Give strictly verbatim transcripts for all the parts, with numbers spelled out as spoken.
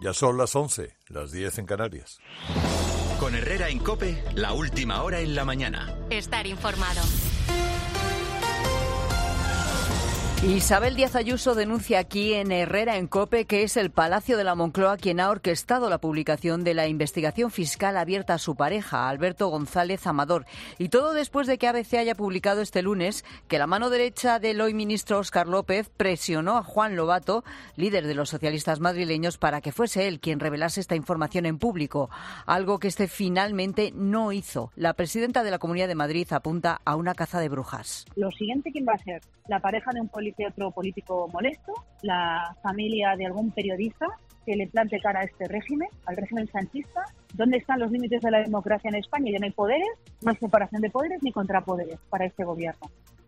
Ya son las once, las diez en Canarias. Con Herrera en COPE, la última hora en la mañana. Estar informado. Isabel Díaz Ayuso denuncia aquí en Herrera en COPE que es el Palacio de la Moncloa quien ha orquestado la publicación de la investigación fiscal abierta a su pareja, Alberto González Amador. Y todo después de que A B C haya publicado este lunes que la mano derecha del hoy ministro Óscar López presionó a Juan Lobato, líder de los socialistas madrileños, para que fuese él quien revelase esta información en público, algo que este finalmente no hizo. La presidenta de la Comunidad de Madrid apunta a una caza de brujas. Lo siguiente, ¿quién va a ser? ¿La pareja de un político? De otro político molesto, la familia de algún periodista que le plante cara a este régimen, al régimen sanchista. ¿Dónde están los límites de la democracia en España? Ya no hay poderes, no hay separación de poderes ni contrapoderes para este gobierno.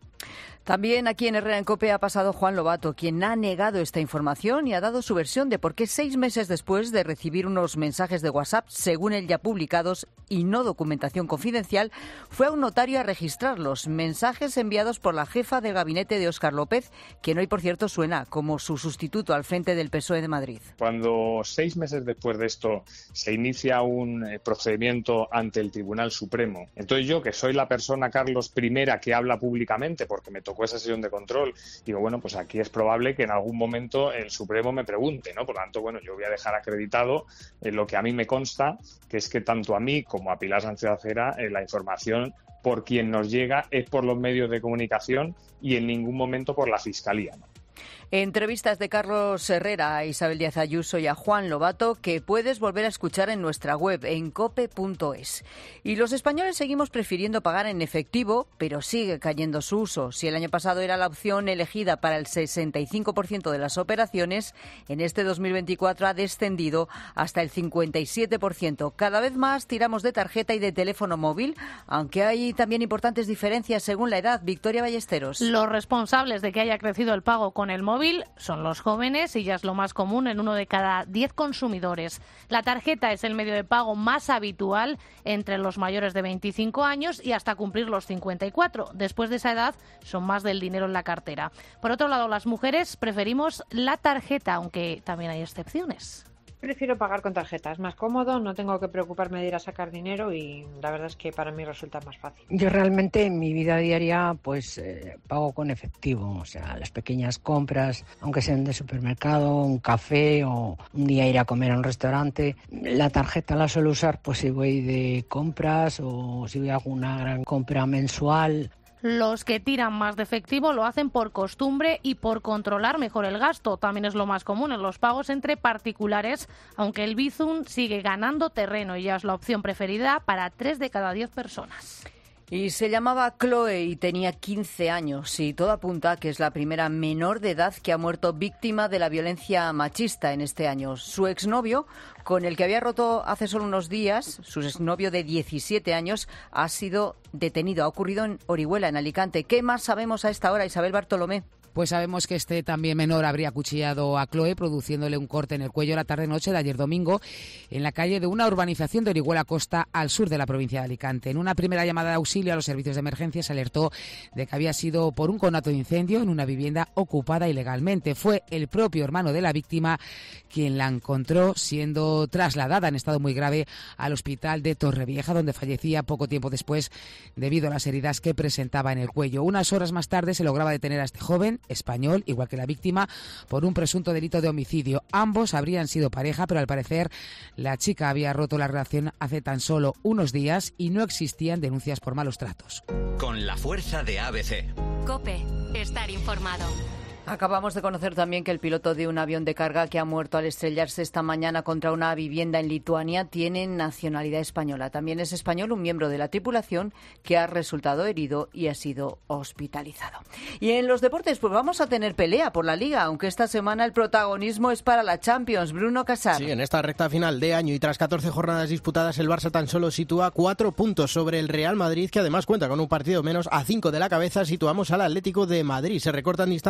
También aquí en Herrera en COPE ha pasado Juan Lobato, quien ha negado esta información y ha dado su versión de por qué seis meses después de recibir unos mensajes de WhatsApp, según él ya publicados y no documentación confidencial, fue a un notario a registrarlos. Mensajes enviados por la jefa de gabinete de Óscar López, quien hoy, por cierto, suena como su sustituto al frente del P S O E de Madrid. Cuando seis meses después de esto se inicia un procedimiento ante el Tribunal Supremo, entonces yo, que soy la persona, Carlos, primera que habla públicamente porque me tocó esa sesión de control, digo, bueno, pues aquí es probable que en algún momento el Supremo me pregunte, ¿no? Por lo tanto, bueno, yo voy a dejar acreditado eh, lo que a mí me consta, que es que tanto a mí como a Pilar Sánchez Acera eh, la información por quien nos llega es por los medios de comunicación y en ningún momento por la Fiscalía, ¿no? Entrevistas de Carlos Herrera a Isabel Díaz Ayuso y a Juan Lobato que puedes volver a escuchar en nuestra web en cope punto es. Y los españoles seguimos prefiriendo pagar en efectivo, pero sigue cayendo su uso. Si el año pasado era la opción elegida para el sesenta y cinco por ciento de las operaciones, en este dos mil veinticuatro ha descendido hasta el cincuenta y siete por ciento. Cada vez más tiramos de tarjeta y de teléfono móvil, aunque hay también importantes diferencias según la edad. Victoria Ballesteros. Los responsables de que haya crecido el pago con el móvil son los jóvenes y ya es lo más común en uno de cada diez consumidores. La tarjeta es el medio de pago más habitual entre los mayores de veinticinco años y hasta cumplir los cincuenta y cuatro. Después de esa edad son más del dinero en la cartera. Por otro lado, las mujeres preferimos la tarjeta, aunque también hay excepciones. Prefiero pagar con tarjeta, es más cómodo, no tengo que preocuparme de ir a sacar dinero y la verdad es que para mí resulta más fácil. Yo realmente en mi vida diaria pues eh, pago con efectivo, o sea, las pequeñas compras, aunque sean de supermercado, un café o un día ir a comer a un restaurante. La tarjeta la suelo usar pues si voy de compras o si voy a alguna gran compra mensual. Los que tiran más de efectivo lo hacen por costumbre y por controlar mejor el gasto. También es lo más común en los pagos entre particulares, aunque el Bizum sigue ganando terreno y ya es la opción preferida para tres de cada diez personas. Y se llamaba Chloe y tenía quince años y todo apunta a que es la primera menor de edad que ha muerto víctima de la violencia machista en este año. Su exnovio, con el que había roto hace solo unos días, su exnovio de diecisiete años, ha sido detenido. Ha ocurrido en Orihuela, en Alicante. ¿Qué más sabemos a esta hora, Isabel Bartolomé? Pues sabemos que este también menor habría acuchillado a Chloe, produciéndole un corte en el cuello la tarde-noche de ayer domingo en la calle de una urbanización de Orihuela Costa, al sur de la provincia de Alicante. En una primera llamada de auxilio a los servicios de emergencia se alertó de que había sido por un conato de incendio en una vivienda ocupada ilegalmente. Fue el propio hermano de la víctima quien la encontró siendo trasladada en estado muy grave al hospital de Torrevieja, donde fallecía poco tiempo después debido a las heridas que presentaba en el cuello. Unas horas más tarde se lograba detener a este joven español, igual que la víctima, por un presunto delito de homicidio. Ambos habrían sido pareja, pero al parecer la chica había roto la relación hace tan solo unos días y no existían denuncias por malos tratos. Con la fuerza de A B C. COPE, estar informado. Acabamos de conocer también que el piloto de un avión de carga que ha muerto al estrellarse esta mañana contra una vivienda en Lituania tiene nacionalidad española. También es español un miembro de la tripulación que ha resultado herido y ha sido hospitalizado. Y en los deportes, pues vamos a tener pelea por la Liga, aunque esta semana el protagonismo es para la Champions. Bruno Casar. Sí, en esta recta final de año y tras catorce jornadas disputadas, el Barça tan solo sitúa cuatro puntos sobre el Real Madrid, que además cuenta con un partido menos. A cinco de la cabeza situamos al Atlético de Madrid. Se recortan distancias en la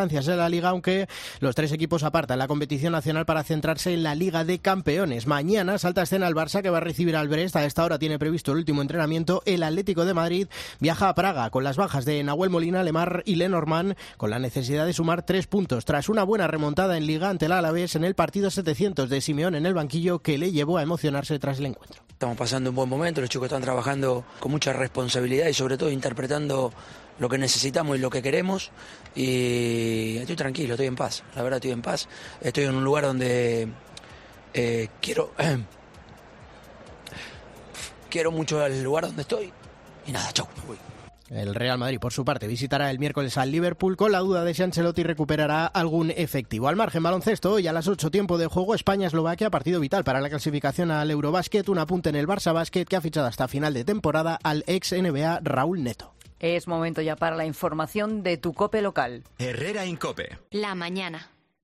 la Liga, aunque los tres equipos apartan la competición nacional para centrarse en la Liga de Campeones. Mañana salta a escena el Barça, que va a recibir al Brest. A esta hora tiene previsto el último entrenamiento. El Atlético de Madrid viaja a Praga con las bajas de Nahuel Molina, Lemar y Lenormand, con la necesidad de sumar tres puntos tras una buena remontada en Liga ante el Alavés en el partido setecientos de Simeone en el banquillo, que le llevó a emocionarse tras el encuentro. Estamos pasando un buen momento, los chicos están trabajando con mucha responsabilidad y sobre todo interpretando lo que necesitamos y lo que queremos, y estoy tranquilo, estoy en paz, la verdad estoy en paz, estoy en un lugar donde eh, quiero eh, quiero mucho el lugar donde estoy y nada, chau, me voy. El Real Madrid, por su parte, visitará el miércoles al Liverpool con la duda de si Ancelotti recuperará algún efectivo. Al margen, baloncesto, hoy a las ocho, tiempo de juego, España-Eslovaquia, partido vital para la clasificación al Eurobásquet. Un apunte en el Barça Básquet, que ha fichado hasta final de temporada al ex N B A Raúl Neto. Es momento ya para la información de tu COPE local. Herrera en COPE. La mañana.